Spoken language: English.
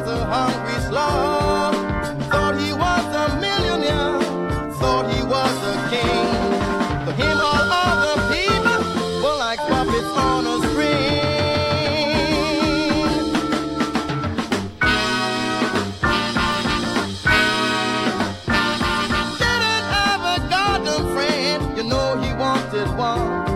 a hungry slug. Thought he was a millionaire, thought he was a king. For him all other people were like puppets on a string. Didn't have a goddamn friend, you know he wanted one.